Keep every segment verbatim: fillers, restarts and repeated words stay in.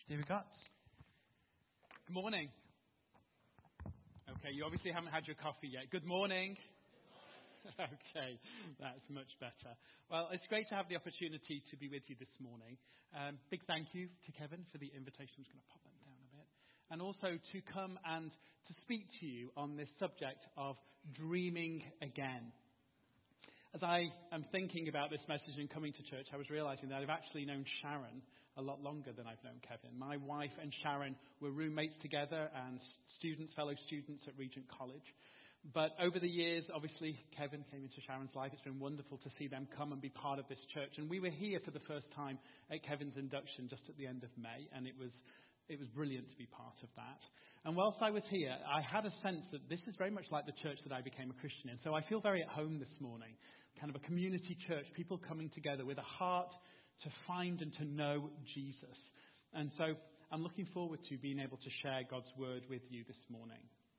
David Gotts. Good morning. Okay, you obviously haven't had your coffee yet. Good morning. Okay, that's much better. Well, it's great to have the opportunity to be with you this morning. Um, big thank you to Kevin for the invitation. I'm just going to pop that down a bit. And also to come and to speak to you on this subject of dreaming again. As I am thinking about this message and coming to church, I was realizing that I've actually known Sharon a lot longer than I've known Kevin. My wife and Sharon were roommates together and students, fellow students at Regent College. But over the years, obviously, Kevin came into Sharon's life. It's been wonderful to see them come and be part of this church. And we were here for the first time at Kevin's induction just at the end of May, and it was it was brilliant to be part of that. And whilst I was here, I had a sense that this is very much like the church that I became a Christian in. So I feel very at home this morning, kind of a community church, people coming together with a heart to find and to know Jesus. And so I'm looking forward to being able to share God's word with you this morning.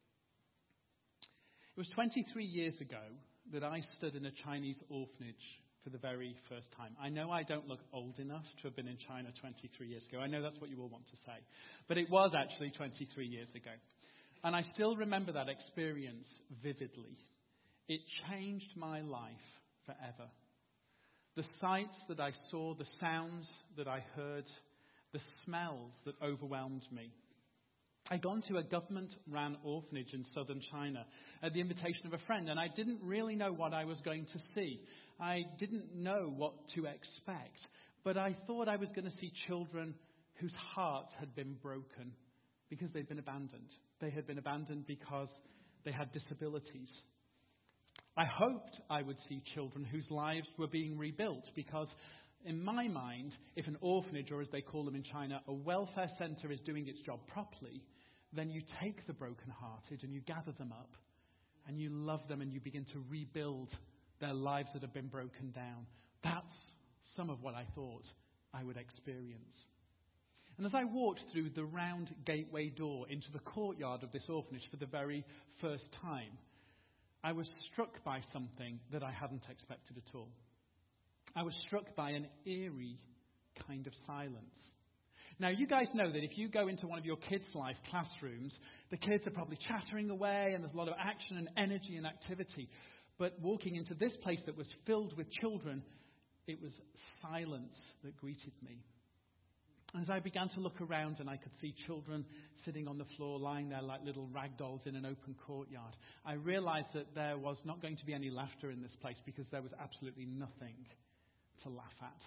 It was twenty-three years ago that I stood in a Chinese orphanage for the very first time. I know I don't look old enough to have been in China twenty-three years ago. I know that's what you all want to say. But it was actually twenty-three years ago. And I still remember that experience vividly. It changed my life forever. The sights that I saw, the sounds that I heard, the smells that overwhelmed me. I'd gone to a government-run orphanage in southern China at the invitation of a friend, and I didn't really know what I was going to see. I didn't know what to expect, but I thought I was going to see children whose hearts had been broken because they'd been abandoned. They had been abandoned because they had disabilities. I hoped I would see children whose lives were being rebuilt because, in my mind, if an orphanage, or as they call them in China, a welfare centre is doing its job properly, then you take the brokenhearted and you gather them up and you love them and you begin to rebuild their lives that have been broken down. That's some of what I thought I would experience. And as I walked through the round gateway door into the courtyard of this orphanage for the very first time, I was struck by something that I hadn't expected at all. I was struck by an eerie kind of silence. Now, you guys know that if you go into one of your kids' life classrooms, the kids are probably chattering away and there's a lot of action and energy and activity. But walking into this place that was filled with children, it was silence that greeted me. As I began to look around and I could see children sitting on the floor, lying there like little rag dolls in an open courtyard, I realized that there was not going to be any laughter in this place because there was absolutely nothing to laugh at.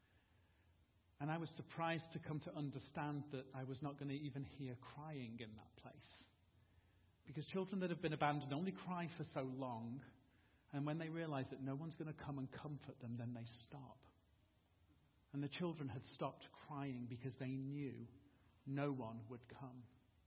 And I was surprised to come to understand that I was not going to even hear crying in that place. Because children that have been abandoned only cry for so long, and when they realize that no one's going to come and comfort them, then they stop. And the children had stopped crying because they knew no one would come.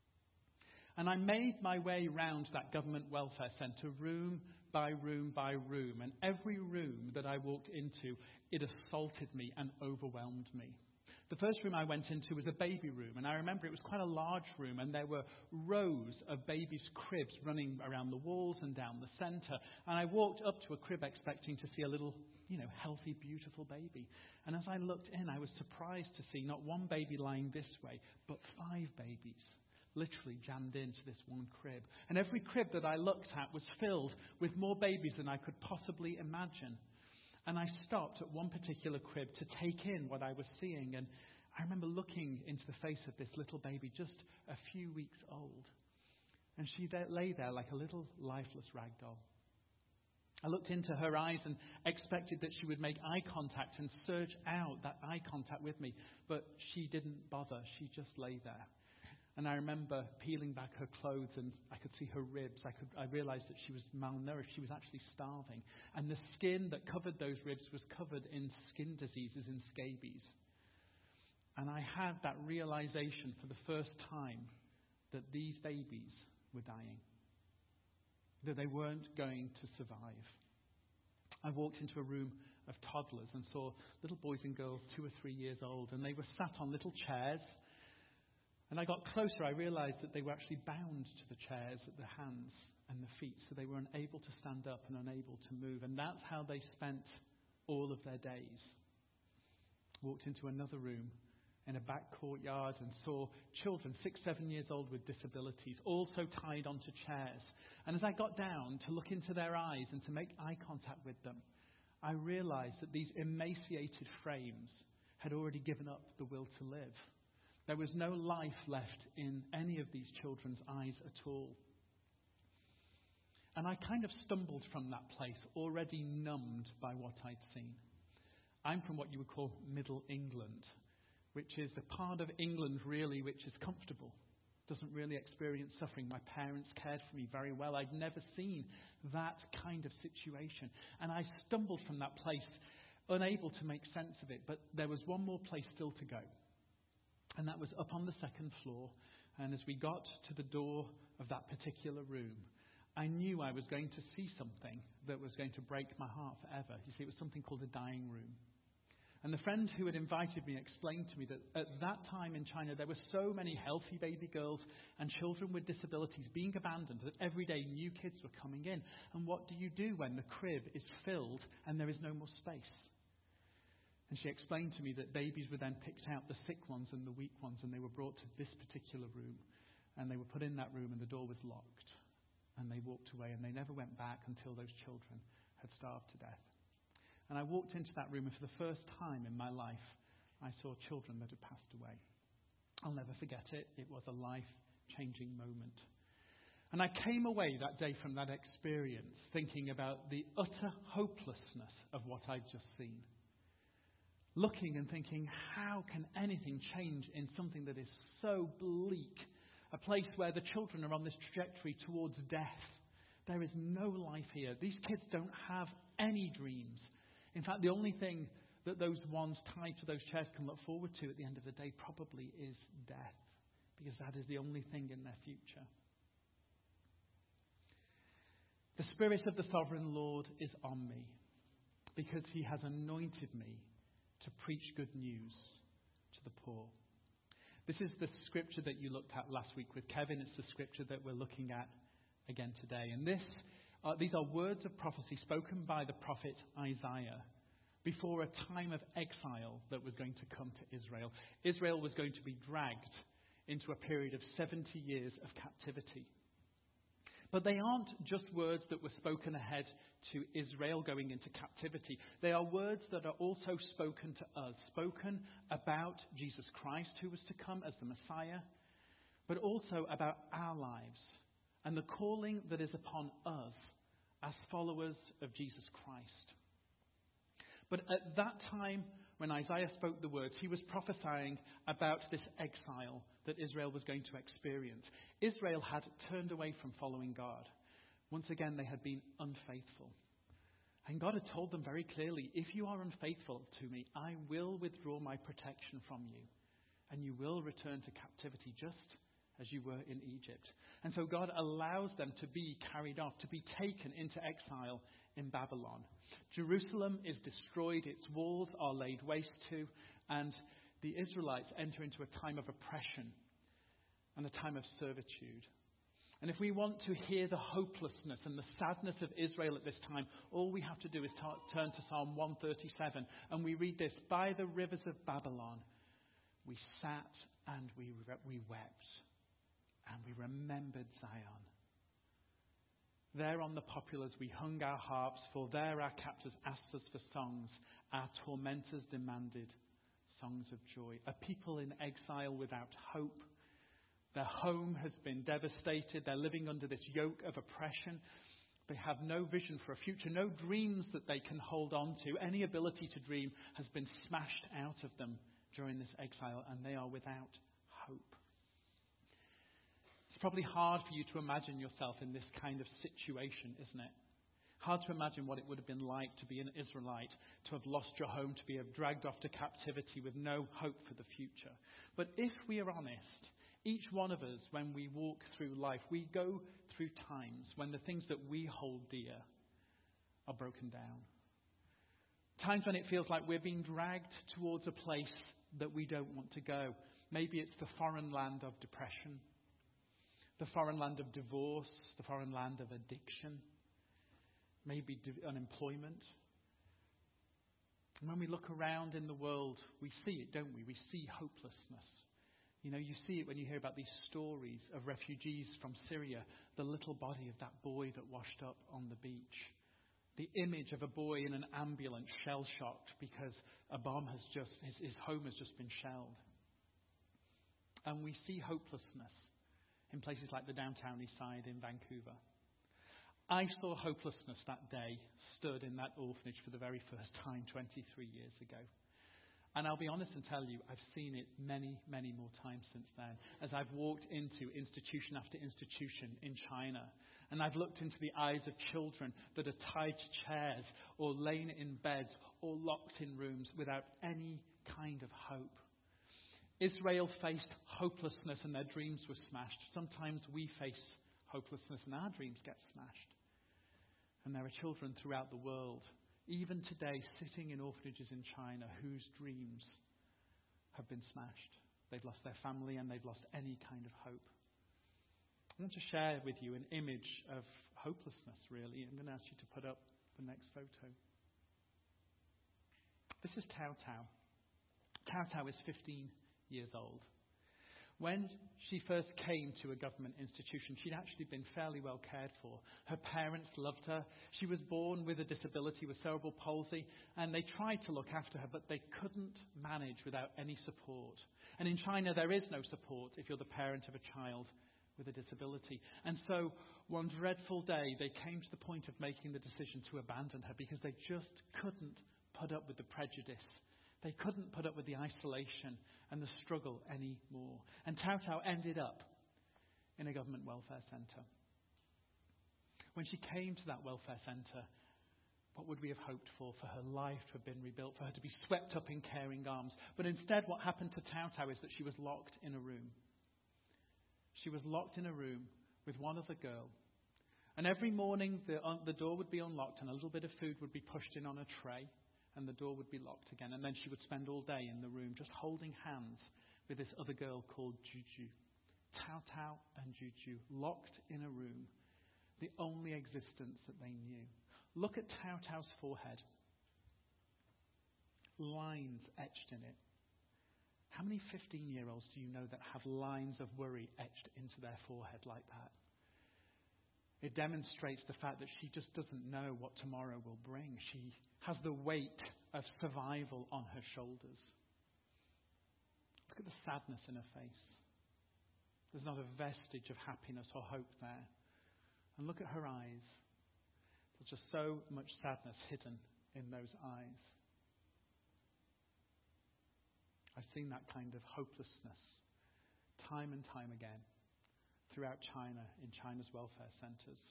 And I made my way round that government welfare centre, room by room by room. And every room that I walked into, it assaulted me and overwhelmed me. The first room I went into was a baby room. And I remember it was quite a large room. And there were rows of babies' cribs running around the walls and down the centre. And I walked up to a crib expecting to see a little, you know, healthy, beautiful baby. And as I looked in, I was surprised to see not one baby lying this way, but five babies literally jammed into this one crib. And every crib that I looked at was filled with more babies than I could possibly imagine. And I stopped at one particular crib to take in what I was seeing. And I remember looking into the face of this little baby, just a few weeks old. And she lay there like a little lifeless rag doll. I looked into her eyes and expected that she would make eye contact and surge out that eye contact with me. But she didn't bother. She just lay there. And I remember peeling back her clothes and I could see her ribs. I could. I realized that she was malnourished. She was actually starving. And the skin that covered those ribs was covered in skin diseases, in scabies. And I had that realization for the first time that these babies were dying. That they weren't going to survive. I walked into a room of toddlers and saw little boys and girls two or three years old. And they were sat on little chairs. And I got closer, I realized that they were actually bound to the chairs at the hands and the feet, so they were unable to stand up and unable to move. And that's how they spent all of their days. Walked into another room in a back courtyard and saw children, six, seven years old with disabilities, also tied onto chairs. And as I got down to look into their eyes and to make eye contact with them, I realized that these emaciated frames had already given up the will to live. There was no life left in any of these children's eyes at all. And I kind of stumbled from that place, already numbed by what I'd seen. I'm from what you would call Middle England, which is the part of England really which is comfortable, doesn't really experience suffering. My parents cared for me very well. I'd never seen that kind of situation. And I stumbled from that place, unable to make sense of it. But there was one more place still to go. And that was up on the second floor. And as we got to the door of that particular room, I knew I was going to see something that was going to break my heart forever. You see, it was something called a dying room. And the friend who had invited me explained to me that at that time in China, there were so many healthy baby girls and children with disabilities being abandoned that every day new kids were coming in. And what do you do when the crib is filled and there is no more space? And she explained to me that babies were then picked out, the sick ones and the weak ones, and they were brought to this particular room. And they were put in that room and the door was locked. And they walked away and they never went back until those children had starved to death. And I walked into that room, and for the first time in my life, I saw children that had passed away. I'll never forget it. It was a life-changing moment. And I came away that day from that experience thinking about the utter hopelessness of what I'd just seen. Looking and thinking, how can anything change in something that is so bleak? A place where the children are on this trajectory towards death. There is no life here. These kids don't have any dreams. In fact, the only thing that those ones tied to those chairs can look forward to at the end of the day probably is death, because that is the only thing in their future. The Spirit of the Sovereign Lord is on me, because He has anointed me to preach good news to the poor. This is the scripture that you looked at last week with Kevin. It's the scripture that we're looking at again today. And this Uh, these are words of prophecy spoken by the prophet Isaiah before a time of exile that was going to come to Israel. Israel was going to be dragged into a period of seventy years of captivity. But they aren't just words that were spoken ahead to Israel going into captivity. They are words that are also spoken to us, spoken about Jesus Christ who was to come as the Messiah, but also about our lives and the calling that is upon us as followers of Jesus Christ. But at that time, when Isaiah spoke the words, he was prophesying about this exile that Israel was going to experience. Israel had turned away from following God. Once again, they had been unfaithful. And God had told them very clearly, if you are unfaithful to me, I will withdraw my protection from you, and you will return to captivity just as you were in Egypt. And so God allows them to be carried off, to be taken into exile in Babylon. Jerusalem is destroyed, its walls are laid waste to, and the Israelites enter into a time of oppression and a time of servitude. And if we want to hear the hopelessness and the sadness of Israel at this time, all we have to do is t- turn to Psalm one thirty-seven, and we read this: by the rivers of Babylon we sat and we re- we wept. And we remembered Zion. There on the populars we hung our harps, for there our captors asked us for songs. Our tormentors demanded songs of joy. A people in exile without hope. Their home has been devastated. They're living under this yoke of oppression. They have no vision for a future, no dreams that they can hold on to. Any ability to dream has been smashed out of them during this exile, and they are without hope. It's probably hard for you to imagine yourself in this kind of situation, isn't it? Hard to imagine what it would have been like to be an Israelite, to have lost your home, to be dragged off to captivity with no hope for the future. But if we are honest, each one of us, when we walk through life, we go through times when the things that we hold dear are broken down. Times when it feels like we're being dragged towards a place that we don't want to go. Maybe it's the foreign land of depression, the foreign land of divorce, the foreign land of addiction, maybe unemployment. And when we look around in the world, we see it, don't we? We see hopelessness. You know, you see it when you hear about these stories of refugees from Syria, the little body of that boy that washed up on the beach. The image of a boy in an ambulance, shell-shocked because a bomb has just, his, his home has just been shelled. And we see hopelessness in places like the downtown east side in Vancouver. I saw hopelessness that day, stood in that orphanage for the very first time twenty-three years ago. And I'll be honest and tell you, I've seen it many, many more times since then, as I've walked into institution after institution in China. And I've looked into the eyes of children that are tied to chairs or lain in beds or locked in rooms without any kind of hope. Israel faced hopelessness and their dreams were smashed. Sometimes we face hopelessness and our dreams get smashed. And there are children throughout the world, even today, sitting in orphanages in China whose dreams have been smashed. They've lost their family and they've lost any kind of hope. I want to share with you an image of hopelessness, really. I'm going to ask you to put up the next photo. This is Tao Tao. Tao Tao is fifteen years old. When she first came to a government institution, she'd actually been fairly well cared for. Her parents loved her. She was born with a disability, with cerebral palsy, and they tried to look after her, but they couldn't manage without any support. And in China, there is no support if you're the parent of a child with a disability. And so one dreadful day, they came to the point of making the decision to abandon her because they just couldn't put up with the prejudice. They couldn't put up with the isolation and the struggle anymore. And Tao Tao ended up in a government welfare centre. When she came to that welfare centre, what would we have hoped for? For her life to have been rebuilt, for her to be swept up in caring arms. But instead, what happened to Tao Tao is that she was locked in a room. She was locked in a room with one other girl. And every morning, the, uh, the door would be unlocked and a little bit of food would be pushed in on a tray. And the door would be locked again. And then she would spend all day in the room just holding hands with this other girl called Juju. Tao Tao and Juju, locked in a room. The only existence that they knew. Look at Tao Tao's forehead. Lines etched in it. How many fifteen-year-olds do you know that have lines of worry etched into their forehead like that? It demonstrates the fact that she just doesn't know what tomorrow will bring. She has the weight of survival on her shoulders. Look at the sadness in her face. There's not a vestige of happiness or hope there. And look at her eyes. There's just so much sadness hidden in those eyes. I've seen that kind of hopelessness time and time again throughout China, in China's welfare centres.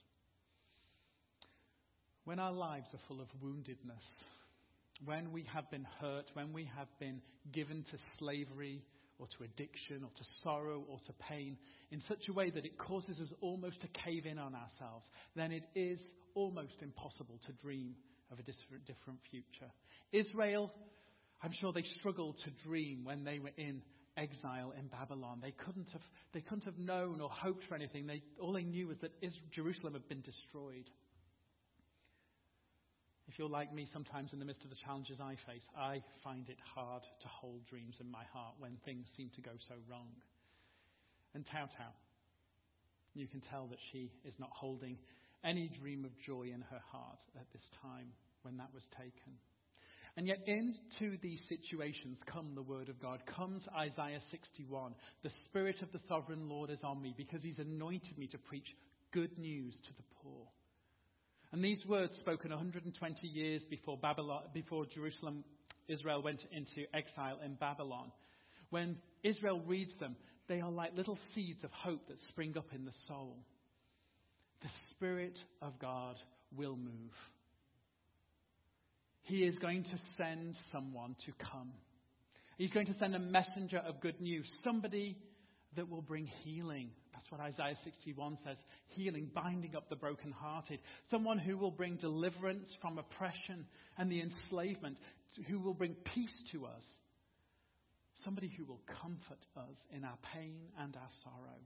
When our lives are full of woundedness, when we have been hurt, when we have been given to slavery or to addiction or to sorrow or to pain in such a way that it causes us almost to cave in on ourselves, then it is almost impossible to dream of a different, different future. Israel, I'm sure they struggled to dream when they were in exile in Babylon. They couldn't have, they couldn't have known or hoped for anything. They, all they knew was that Israel, Jerusalem had been destroyed. If you're like me, sometimes in the midst of the challenges I face, I find it hard to hold dreams in my heart when things seem to go so wrong. And Tao Tao, you can tell that she is not holding any dream of joy in her heart at this time when that was taken. And yet into these situations come the word of God. Comes Isaiah sixty-one. The Spirit of the Sovereign Lord is on me because He's anointed me to preach good news to the poor. And these words spoken one hundred twenty years before Babylon, before Jerusalem, Israel went into exile in Babylon. When Israel reads them, they are like little seeds of hope that spring up in the soul. The Spirit of God will move. He is going to send someone to come. He's going to send a messenger of good news. Somebody that will bring healing. That's what Isaiah sixty-one says. Healing, binding up the brokenhearted. Someone who will bring deliverance from oppression and the enslavement. Who will bring peace to us. Somebody who will comfort us in our pain and our sorrow.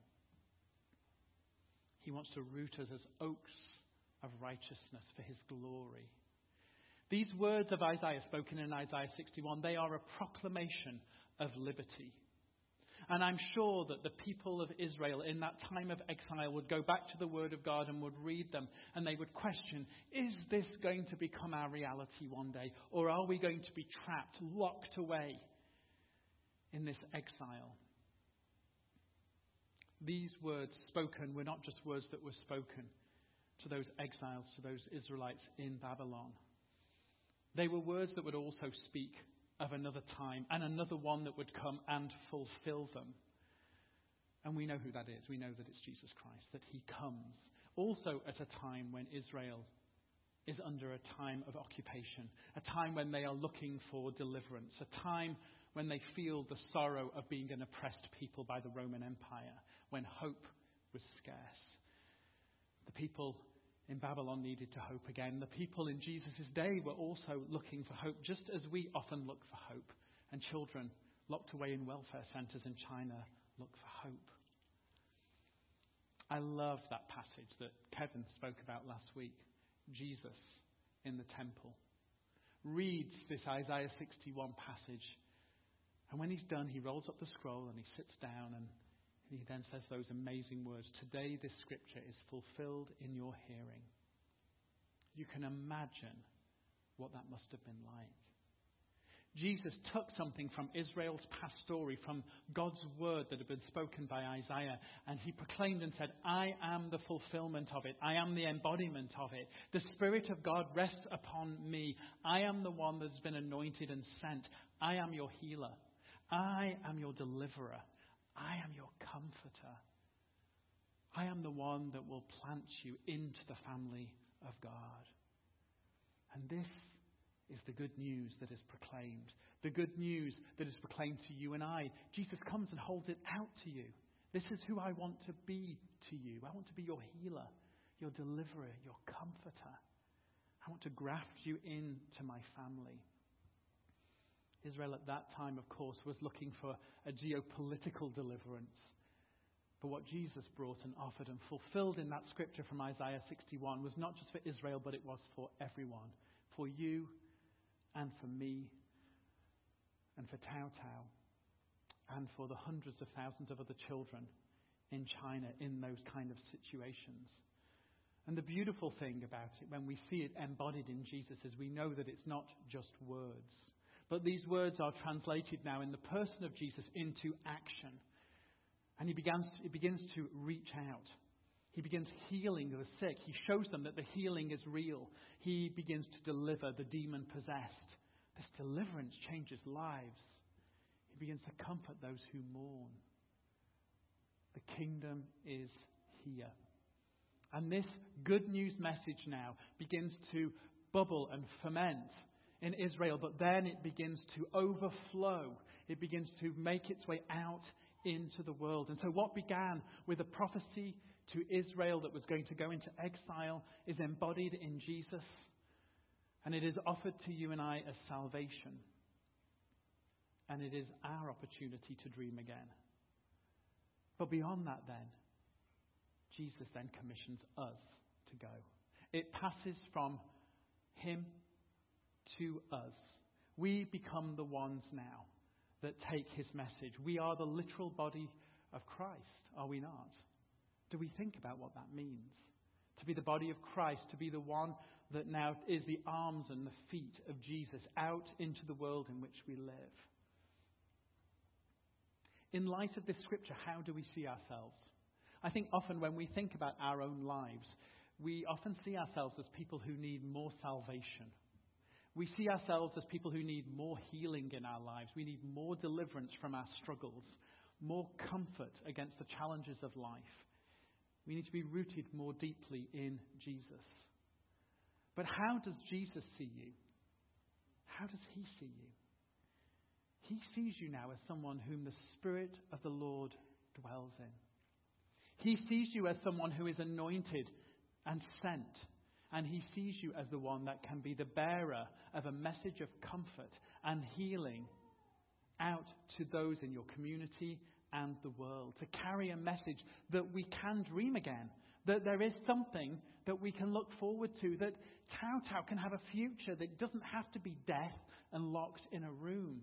He wants to root us as oaks of righteousness for His glory. These words of Isaiah, spoken in Isaiah sixty-one, they are a proclamation of liberty. And I'm sure that the people of Israel in that time of exile would go back to the Word of God and would read them, and they would question, is this going to become our reality one day? Or are we going to be trapped, locked away in this exile? These words spoken were not just words that were spoken to those exiles, to those Israelites in Babylon. They were words that would also speak of another time and another one that would come and fulfill them. And we know who that is. We know that it's Jesus Christ, that he comes also at a time when Israel is under a time of occupation, a time when they are looking for deliverance, a time when they feel the sorrow of being an oppressed people by the Roman Empire, when hope was scarce. The people in Babylon needed to hope again. The people in Jesus' day were also looking for hope, just as we often look for hope. And children locked away in welfare centres in China look for hope. I love that passage that Kevin spoke about last week. Jesus in the temple reads this Isaiah sixty-one passage. And when he's done, he rolls up the scroll and he sits down and he then says those amazing words, "Today this scripture is fulfilled in your hearing." You can imagine what that must have been like. Jesus took something from Israel's past story, from God's word that had been spoken by Isaiah, and he proclaimed and said, I am the fulfillment of it. I am the embodiment of it. The Spirit of God rests upon me. I am the one that's been anointed and sent. I am your healer. I am your deliverer. I am your comforter. I am the one that will plant you into the family of God. And this is the good news that is proclaimed. The good news that is proclaimed to you and I. Jesus comes and holds it out to you. This is who I want to be to you. I want to be your healer, your deliverer, your comforter. I want to graft you into my family. Israel at that time, of course, was looking for a geopolitical deliverance. But what Jesus brought and offered and fulfilled in that scripture from Isaiah sixty-one was not just for Israel, but it was for everyone. For you and for me and for Tao Tao and for the hundreds of thousands of other children in China in those kind of situations. And the beautiful thing about it, when we see it embodied in Jesus, is we know that it's not just words. But these words are translated now in the person of Jesus into action. And he begins, he begins to reach out. He begins healing the sick. He shows them that the healing is real. He begins to deliver the demon-possessed. This deliverance changes lives. He begins to comfort those who mourn. The kingdom is here. And this good news message now begins to bubble and ferment in Israel, but then it begins to overflow. It begins to make its way out into the world. And so what began with a prophecy to Israel that was going to go into exile is embodied in Jesus, and it is offered to you and I as salvation. And it is our opportunity to dream again. But beyond that then, Jesus then commissions us to go. It passes from him to us. We become the ones now that take his message. We are the literal body of Christ, are we not? Do we think about what that means? To be the body of Christ, to be the one that now is the arms and the feet of Jesus out into the world in which we live. In light of this scripture, how do we see ourselves? I think often when we think about our own lives, we often see ourselves as people who need more salvation. We see ourselves as people who need more healing in our lives. We need more deliverance from our struggles, more comfort against the challenges of life. We need to be rooted more deeply in Jesus. But how does Jesus see you? How does he see you? He sees you now as someone whom the Spirit of the Lord dwells in. He sees you as someone who is anointed and sent. And he sees you as the one that can be the bearer of a message of comfort and healing out to those in your community and the world, to carry a message that we can dream again, that there is something that we can look forward to, that Tau Tau can have a future that doesn't have to be death and locked in a room.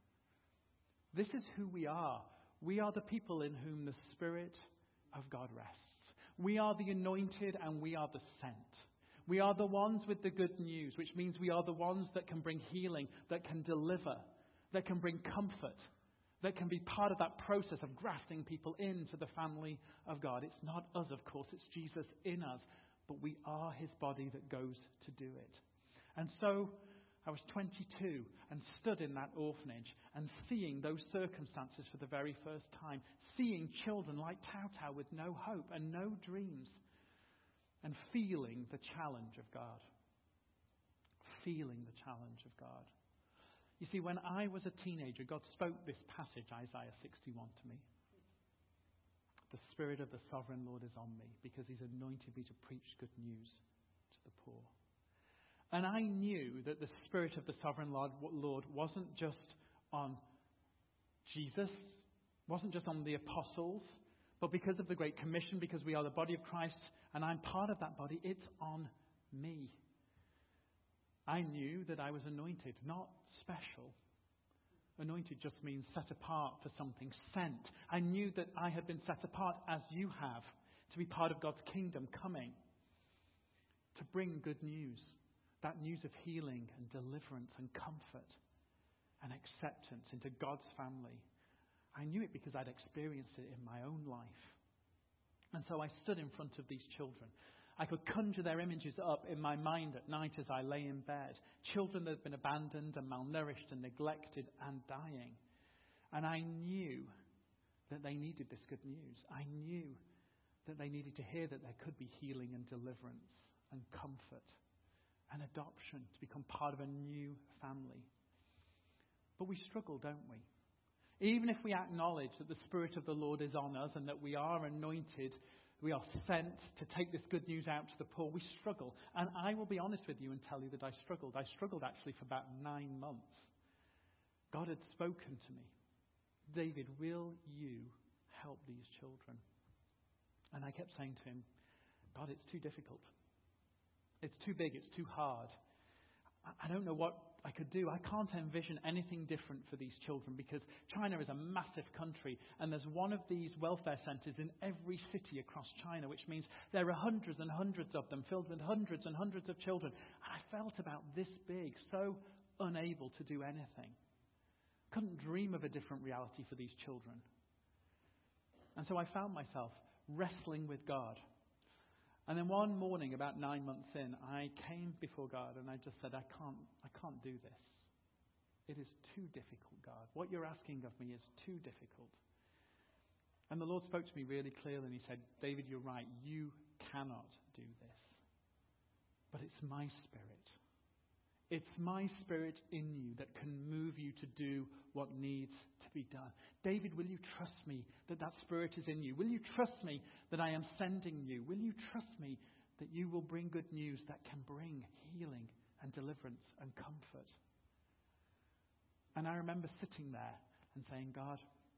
This is who we are. We are the people in whom the Spirit of God rests. We are the anointed and we are the sent. We are the ones with the good news, which means we are the ones that can bring healing, that can deliver, that can bring comfort, that can be part of that process of grafting people into the family of God. It's not us, of course, it's Jesus in us, but we are his body that goes to do it. And so I was twenty-two and stood in that orphanage and seeing those circumstances for the very first time, seeing children like Tau Tau with no hope and no dreams, and feeling the challenge of God. Feeling the challenge of God. You see, when I was a teenager, God spoke this passage, Isaiah sixty-one, to me. The Spirit of the Sovereign Lord is on me because he's anointed me to preach good news to the poor. And I knew that the Spirit of the Sovereign Lord, Lord wasn't just on Jesus, wasn't just on the apostles, but because of the Great Commission, because we are the body of Christ and I'm part of that body, it's on me. I knew that I was anointed, not special. Anointed just means set apart for something, sent. I knew that I had been set apart, as you have, to be part of God's kingdom coming, to bring good news. That news of healing and deliverance and comfort and acceptance into God's family. I knew it because I'd experienced it in my own life. And so I stood in front of these children. I could conjure their images up in my mind at night as I lay in bed. Children that had been abandoned and malnourished and neglected and dying. And I knew that they needed this good news. I knew that they needed to hear that there could be healing and deliverance and comfort and adoption, to become part of a new family. But we struggle, don't we? Even if we acknowledge that the Spirit of the Lord is on us and that we are anointed, we are sent to take this good news out to the poor, we struggle. And I will be honest with you and tell you that I struggled. I struggled actually for about nine months. God had spoken to me. David, will you help these children? And I kept saying to him, God, it's too difficult. It's too big, it's too hard. I don't know what I could do. I can't envision anything different for these children because China is a massive country and there's one of these welfare centres in every city across China, which means there are hundreds and hundreds of them filled with hundreds and hundreds of children. I felt about this big, so unable to do anything. Couldn't dream of a different reality for these children. And so I found myself wrestling with God. And then one morning, about nine months in, I came before God and I just said, I can't, I can't do this. It is too difficult, God. What you're asking of me is too difficult. And the Lord spoke to me really clearly and he said, David, you're right. You cannot do this. But it's my Spirit. It's my Spirit in you that can move you to do what needs to be done. David, will you trust me that that Spirit is in you? Will you trust me that I am sending you? Will you trust me that you will bring good news that can bring healing and deliverance and comfort? And I remember sitting there and saying, God,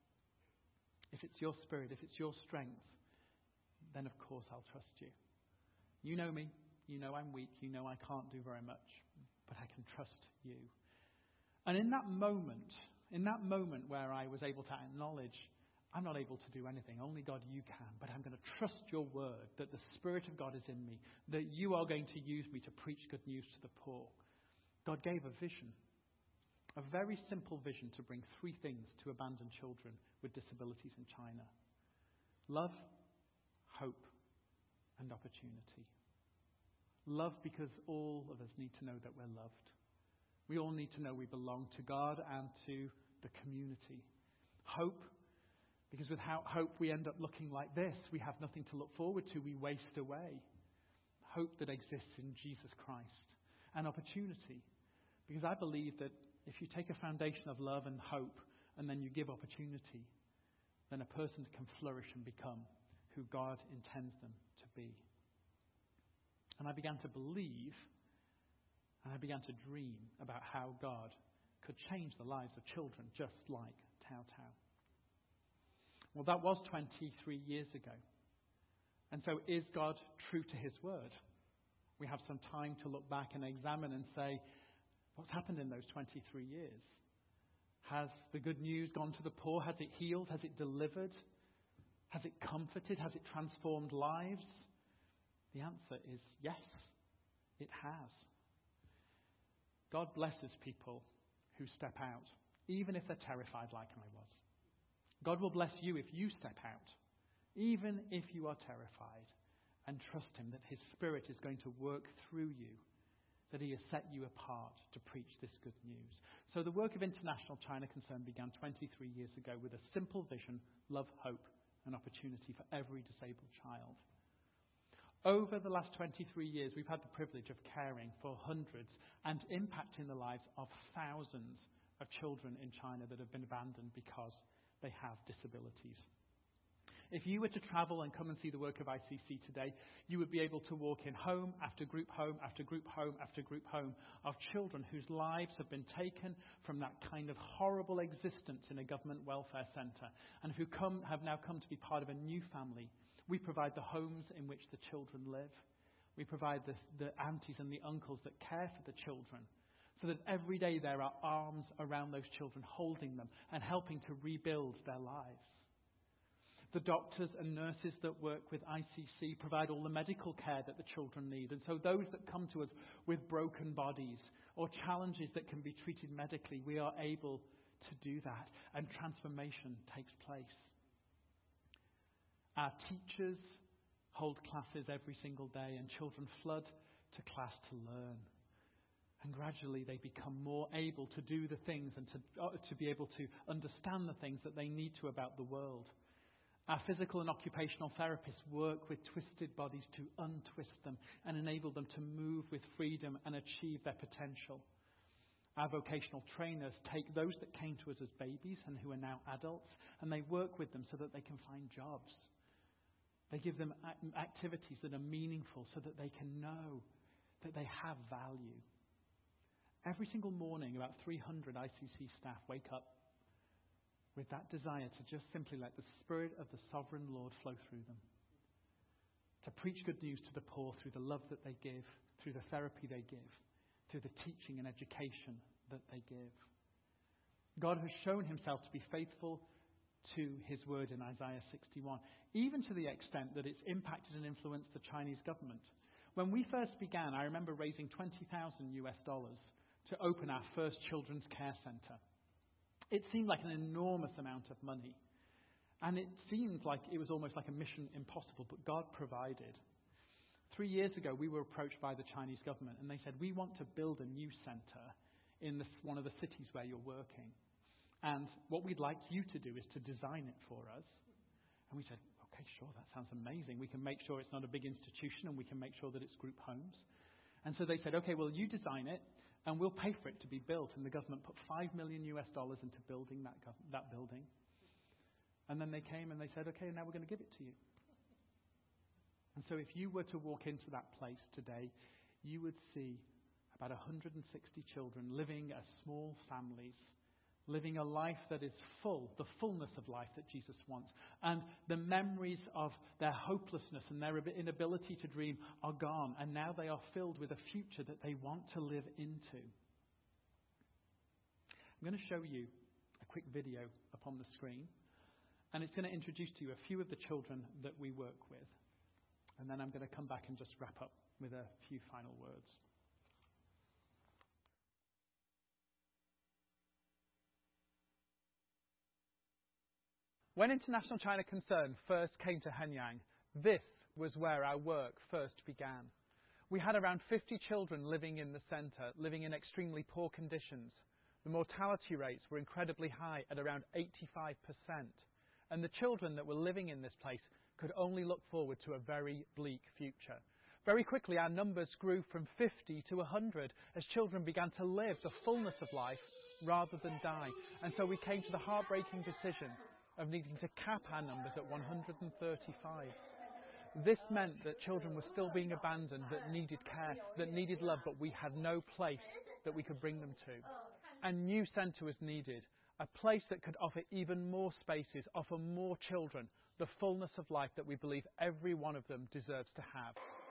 if it's your Spirit, if it's your strength, then of course I'll trust you. You know me. You know I'm weak. You know I can't do very much. But I can trust you. And in that moment, in that moment where I was able to acknowledge, I'm not able to do anything, only God you can, but I'm going to trust your word, that the Spirit of God is in me, that you are going to use me to preach good news to the poor. God gave a vision, a very simple vision to bring three things to abandoned children with disabilities in China. Love, hope, and opportunity. Love because all of us need to know that we're loved. We all need to know we belong to God and to the community. Hope, because without hope we end up looking like this. We have nothing to look forward to. We waste away. Hope that exists in Jesus Christ. And opportunity, because I believe that if you take a foundation of love and hope and then you give opportunity, then a person can flourish and become who God intends them to be. And I began to believe, and I began to dream about how God could change the lives of children just like Tau Tau. Well, that was twenty-three years ago. And so is God true to his word? We have some time to look back and examine and say, what's happened in those twenty-three years? Has the good news gone to the poor? Has it healed? Has it delivered? Has it comforted? Has it transformed lives? The answer is yes, it has. God blesses people who step out, even if they're terrified like I was. God will bless you if you step out, even if you are terrified, and trust him that his Spirit is going to work through you, that he has set you apart to preach this good news. So the work of International China Concern began twenty-three years ago with a simple vision: love, hope, and opportunity for every disabled child. Over the last twenty-three years, we've had the privilege of caring for hundreds and impacting the lives of thousands of children in China that have been abandoned because they have disabilities. If you were to travel and come and see the work of I C C today, you would be able to walk in home after group home after group home after group home of children whose lives have been taken from that kind of horrible existence in a government welfare centre and who come, have now come to be part of a new family. We provide the homes in which the children live. We provide the, the aunties and the uncles that care for the children, so that every day there are arms around those children holding them and helping to rebuild their lives. The doctors and nurses that work with I C C provide all the medical care that the children need. And so those that come to us with broken bodies or challenges that can be treated medically, we are able to do that, and transformation takes place. Our teachers hold classes every single day, and children flood to class to learn. And gradually they become more able to do the things and to, uh, to be able to understand the things that they need to about the world. Our physical and occupational therapists work with twisted bodies to untwist them and enable them to move with freedom and achieve their potential. Our vocational trainers take those that came to us as babies and who are now adults, and they work with them so that they can find jobs. They give them activities that are meaningful so that they can know that they have value. Every single morning, about three hundred I C C staff wake up with that desire to just simply let the Spirit of the Sovereign Lord flow through them. To preach good news to the poor through the love that they give, through the therapy they give, through the teaching and education that they give. God has shown himself to be faithful to his word in Isaiah sixty-one, even to the extent that it's impacted and influenced the Chinese government. When we first began, I remember raising twenty thousand US dollars to open our first children's care centre. It seemed like an enormous amount of money. And it seemed like it was almost like a mission impossible, but God provided. Three years ago, we were approached by the Chinese government, and they said, we want to build a new centre in the, one of the cities where you're working. And what we'd like you to do is to design it for us. And we said, okay, sure, that sounds amazing. We can make sure it's not a big institution, and we can make sure that it's group homes. And so they said, okay, well, you design it, and we'll pay for it to be built. And the government put five million US dollars into building that, gov- that building. And then they came and they said, okay, now we're going to give it to you. And so if you were to walk into that place today, you would see about one hundred sixty children living as small families, living a life that is full, the fullness of life that Jesus wants. And the memories of their hopelessness and their inability to dream are gone. And now they are filled with a future that they want to live into. I'm going to show you a quick video up on the screen. And it's going to introduce to you a few of the children that we work with. And then I'm going to come back and just wrap up with a few final words. When International China Concern first came to Henyang, this was where our work first began. We had around fifty children living in the centre, living in extremely poor conditions. The mortality rates were incredibly high at around eighty-five percent. And the children that were living in this place could only look forward to a very bleak future. Very quickly, our numbers grew from fifty to one hundred as children began to live the fullness of life rather than die. And so we came to the heartbreaking decision of needing to cap our numbers at one hundred thirty-five. This meant that children were still being abandoned, that needed care, that needed love, but we had no place that we could bring them to. A new centre was needed. a place that could offer even more spaces, offer more children the fullness of life that we believe every one of them deserves to have.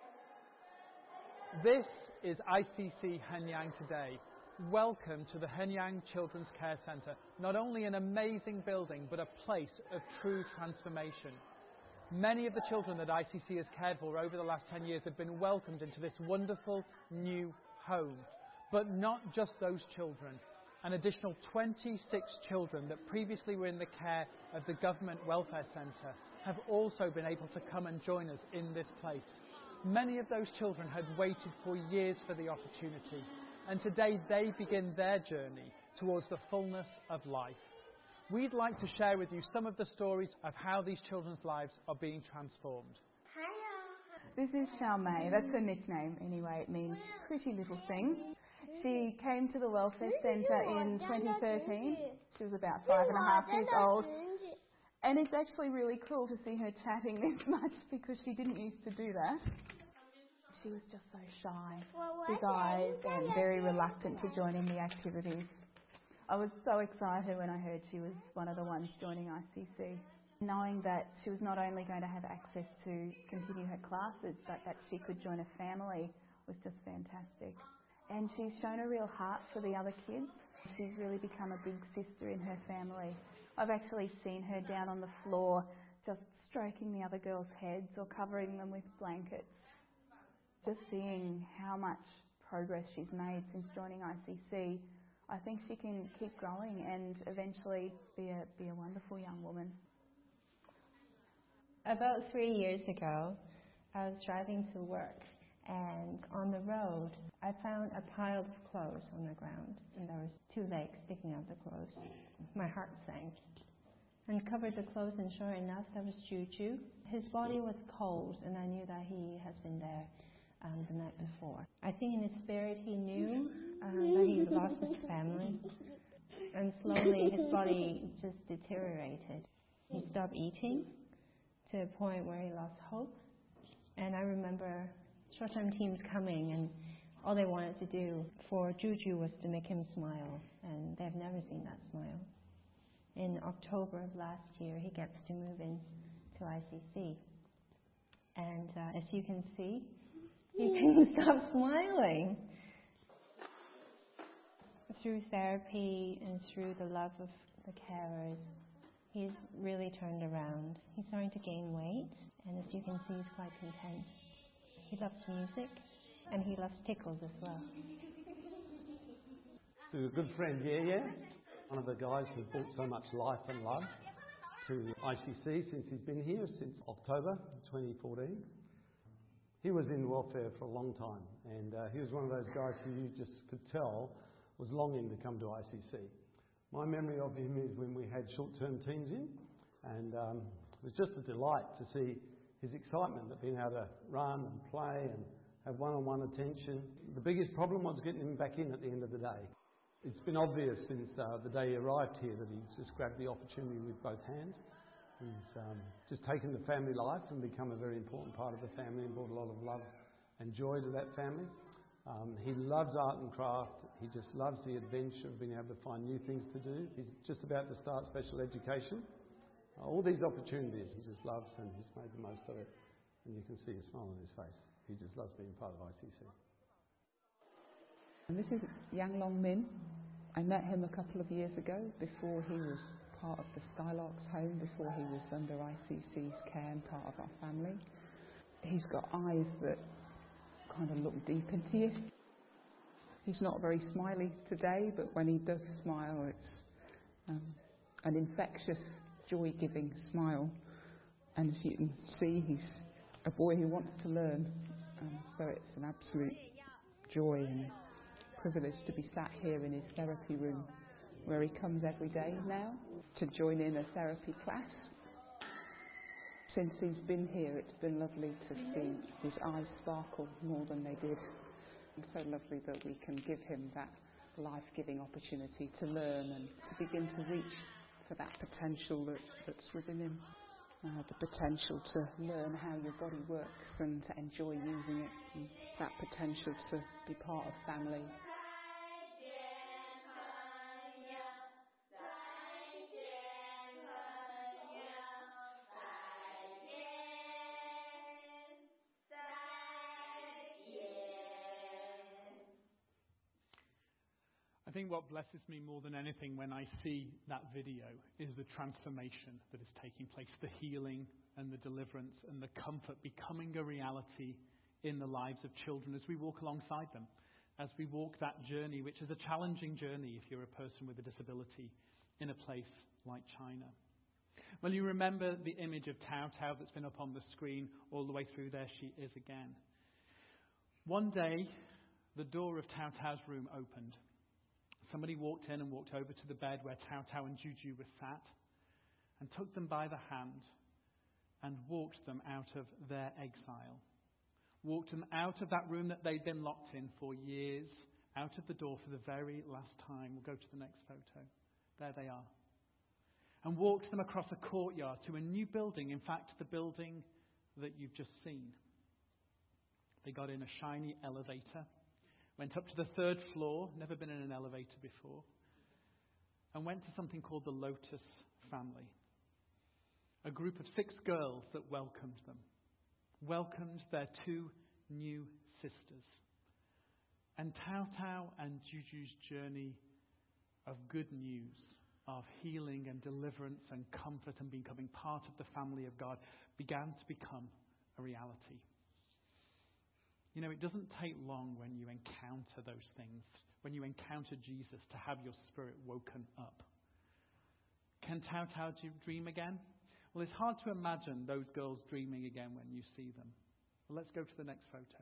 This is I C C Henyang today. Welcome to the Henyang Children's Care Centre, not only an amazing building, but a place of true transformation. Many of the children that I C C has cared for over the last ten years have been welcomed into this wonderful new home. But not just those children. An additional twenty-six children that previously were in the care of the Government Welfare Centre have also been able to come and join us in this place. Many of those children had waited for years for the opportunity, and today they begin their journey towards the fullness of life. We'd like to share with you some of the stories of how these children's lives are being transformed. This is Xiao Mei. That's her nickname anyway. It means pretty little thing. She came to the Welfare Centre in twenty thirteen. She was about five and a half years old. And it's actually really cool to see her chatting this much because she didn't used to do that. She was just so shy, big eyes, and very reluctant to join in the activities. I was so excited when I heard she was one of the ones joining I C C. Knowing that she was not only going to have access to continue her classes, but that she could join a family was just fantastic. And she's shown a real heart for the other kids. She's really become a big sister in her family. I've actually seen her down on the floor just stroking the other girls' heads or covering them with blankets. Just seeing how much progress she's made since joining I C C, I think she can keep growing and eventually be a, be a wonderful young woman. About three years ago, I was driving to work, and on the road, I found a pile of clothes on the ground, and there was two legs sticking out the clothes. My heart sank. Uncovered the clothes, and sure enough, that was Juju. His body was cold, and I knew that he has been there um, the night before. I think in his spirit, he knew um, that he lost his family, and slowly his body just deteriorated. He stopped eating to a point where he lost hope. And I remember short-term teams coming, and all they wanted to do for Juju was to make him smile, and they've never seen that smile. In October of last year, he gets to move in to I C C. And uh, as you can see, he couldn't stop smiling. Through therapy and through the love of the carers, he's really turned around. He's starting to gain weight, and as you can see, he's quite content. He loves music, and he loves tickles as well. To a good friend, yeah, yeah. One of the guys who brought so much life and love to I C C since he's been here, since October twenty fourteen. He was in welfare for a long time, and uh, he was one of those guys who you just could tell was longing to come to I C C. My memory of him is when we had short-term teams in, and um, it was just a delight to see his excitement of being able to run and play and have one-on-one attention. The biggest problem was getting him back in at the end of the day. It's been obvious since uh, the day he arrived here that he's just grabbed the opportunity with both hands. He's um, just taken the family life and become a very important part of the family and brought a lot of love and joy to that family. Um, he loves art and craft. He just loves the adventure of being able to find new things to do. He's just about to start special education. Uh, all these opportunities he just loves, and he's made the most of it. And you can see a smile on his face. He just loves being part of I C C. And this is Yang Long Min. I met him a couple of years ago before he was part of the Skylarks home, before he was under I C C's care and part of our family. He's got eyes that kind of look deep into you. He's not very smiley today, but when he does smile, it's um, an infectious, joy-giving smile. And as you can see, he's a boy who wants to learn. Um, so it's an absolute joy and privilege to be sat here in his therapy room, where he comes every day now to join in a therapy class. Since he's been here, it's been lovely to see his eyes sparkle more than they did. It's so lovely that we can give him that life-giving opportunity to learn and to begin to reach for that potential that, that's within him. Uh, the potential to learn how your body works and to enjoy using it, and that potential to be part of family. think what blesses me more than anything when I see that video is the transformation that is taking place, the healing and the deliverance and the comfort becoming a reality in the lives of children as we walk alongside them, as we walk that journey, which is a challenging journey if you're a person with a disability in a place like China. Well, you remember the image of Tao Tao that's been up on the screen all the way through. There she is again. One day, the door of Tao Tao's room opened. Somebody walked in and walked over to the bed where Tao Tao and Juju were sat and took them by the hand and walked them out of their exile. Walked them out of that room that they'd been locked in for years, out of the door for the very last time. We'll go to the next photo. There they are. And walked them across a courtyard to a new building, in fact, the building that you've just seen. They got in a shiny elevator, went up to the third floor, never been in an elevator before, and went to something called the Lotus family. A group of six girls that welcomed them, welcomed their two new sisters. And Tao Tao and Juju's journey of good news, of healing and deliverance and comfort and becoming part of the family of God began to become a reality. You know, it doesn't take long when you encounter those things, when you encounter Jesus, to have your spirit woken up. Can Tao Tao dream again? Well, it's hard to imagine those girls dreaming again when you see them. Well, let's go to the next photo.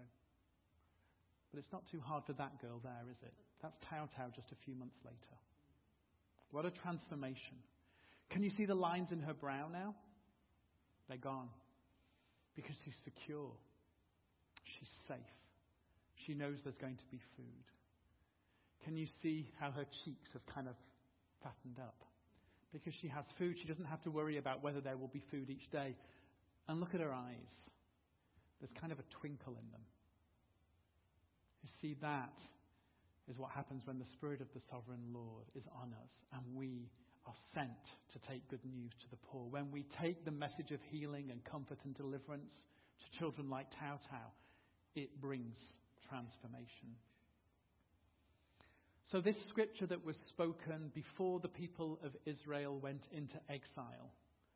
But it's not too hard for that girl there, is it? That's Tao Tao just a few months later. What a transformation. Can you see the lines in her brow now? They're gone. Because she's secure. She's safe. She knows there's going to be food. Can you see how her cheeks have kind of fattened up? Because she has food, she doesn't have to worry about whether there will be food each day. And look at her eyes. There's kind of a twinkle in them. You see, that is what happens when the Spirit of the Sovereign Lord is on us and we are sent to take good news to the poor. When we take the message of healing and comfort and deliverance to children like Tao Tao, it brings transformation. So this scripture that was spoken before the people of Israel went into exile,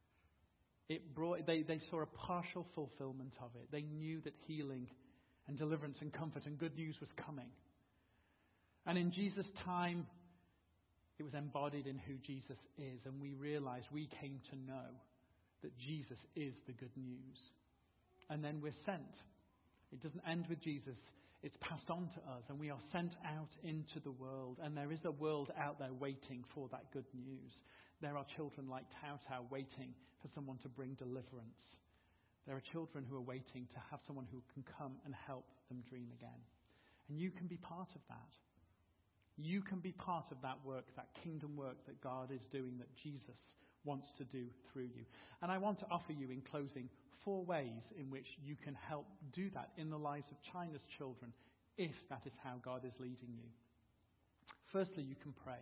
it brought, they, they saw a partial fulfillment of it. They knew that healing and deliverance and comfort and good news was coming. And in Jesus' time, it was embodied in who Jesus is. And we realized, we came to know that Jesus is the good news. And then we're sent. It doesn't end with Jesus. It's passed on to us. And we are sent out into the world. And there is a world out there waiting for that good news. There are children like Tao Tao waiting for someone to bring deliverance. There are children who are waiting to have someone who can come and help them dream again. And you can be part of that. You can be part of that work, that kingdom work that God is doing, that Jesus wants to do through you. And I want to offer you, in closing, four ways in which you can help do that in the lives of China's children, if that is how God is leading you. Firstly, you can pray.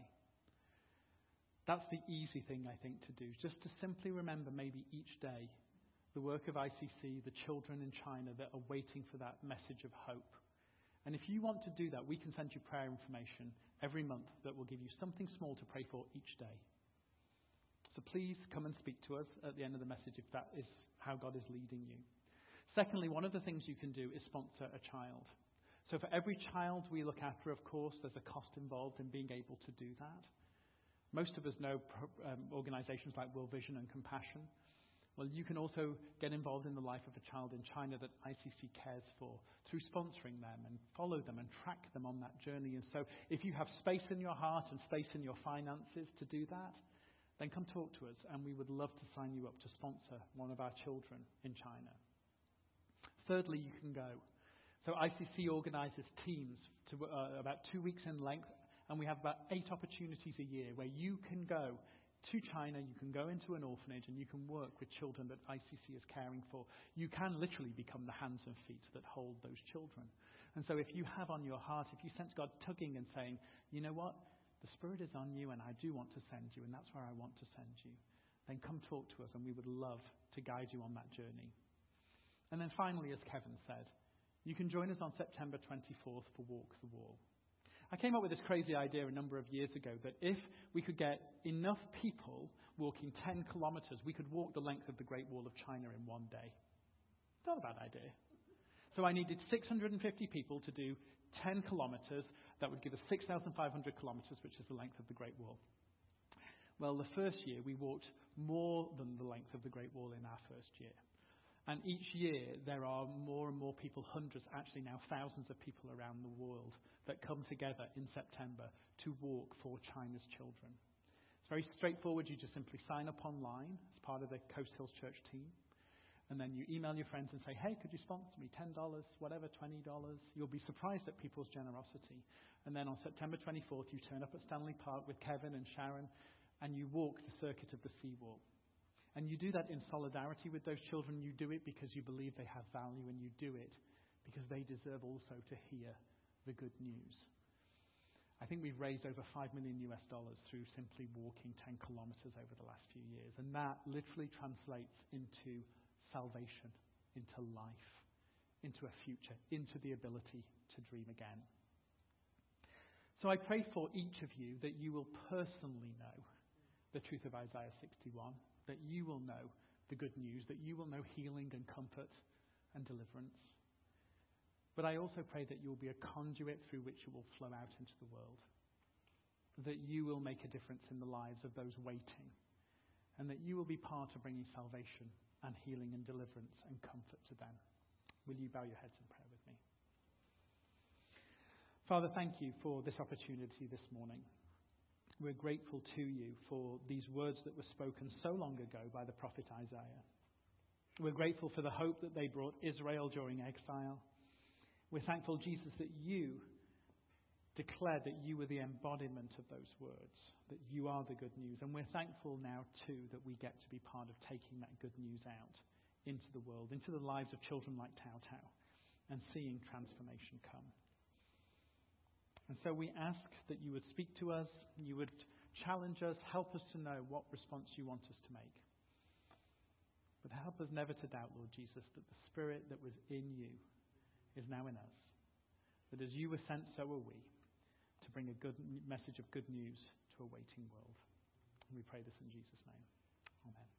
That's the easy thing, I think, to do. Just to simply remember, maybe each day, the work of I C C, the children in China that are waiting for that message of hope. And if you want to do that, we can send you prayer information every month that will give you something small to pray for each day. So please come and speak to us at the end of the message if that is how God is leading you. Secondly, one of the things you can do is sponsor a child. So for every child we look after, of course, there's a cost involved in being able to do that. Most of us know um, organizations like World Vision and Compassion. Well, you can also get involved in the life of a child in China that I C C cares for through sponsoring them and follow them and track them on that journey. And so if you have space in your heart and space in your finances to do that, then come talk to us and we would love to sign you up to sponsor one of our children in China. Thirdly, you can go. So I C C organizes teams to uh, about two weeks in length, and we have about eight opportunities a year where you can go to China, you can go into an orphanage and you can work with children that I C C is caring for. You can literally become the hands and feet that hold those children. And so if you have on your heart, if you sense God tugging and saying, you know what, the Spirit is on you and I do want to send you and that's where I want to send you, then come talk to us and we would love to guide you on that journey. And then finally, as Kevin said, you can join us on September twenty-fourth for Walk the Wall. I came up with this crazy idea a number of years ago that if we could get enough people walking ten kilometers, we could walk the length of the Great Wall of China in one day. Not a bad idea. So I needed six hundred fifty people to do ten kilometers. That would give us six thousand five hundred kilometers, which is the length of the Great Wall. Well, the first year we walked more than the length of the Great Wall in our first year. And each year there are more and more people, hundreds, actually now thousands of people around the world that come together in September to walk for China's children. It's very straightforward. You just simply sign up online as part of the Coast Hills Church team. And then you email your friends and say, hey, could you sponsor me? ten dollars, whatever, twenty dollars. You'll be surprised at people's generosity. And then on September twenty-fourth, you turn up at Stanley Park with Kevin and Sharon, and you walk the circuit of the seawall. And you do that in solidarity with those children. You do it because you believe they have value, and you do it because they deserve also to hear the good news. I think we've raised over five million US dollars through simply walking ten kilometers over the last few years. And that literally translates into salvation, into life, into a future, into the ability to dream again. So I pray for each of you that you will personally know the truth of Isaiah sixty-one, that you will know the good news, that you will know healing and comfort and deliverance. But I also pray that you will be a conduit through which you will flow out into the world, that you will make a difference in the lives of those waiting, and that you will be part of bringing salvation and healing and deliverance and comfort to them. Will you bow your heads in prayer with me? Father, thank you for this opportunity this morning. We're grateful to you for these words that were spoken so long ago by the prophet Isaiah. We're grateful for the hope that they brought Israel during exile. We're thankful, Jesus, that you declared that you were the embodiment of those words, that you are the good news. And we're thankful now, too, that we get to be part of taking that good news out into the world, into the lives of children like Tao Tao, and seeing transformation come. And so we ask that you would speak to us, you would challenge us, help us to know what response you want us to make. But help us never to doubt, Lord Jesus, that the Spirit that was in you is now in us. That as you were sent, so are we, to bring a good message of good news to a waiting world. And we pray this in Jesus' name. Amen.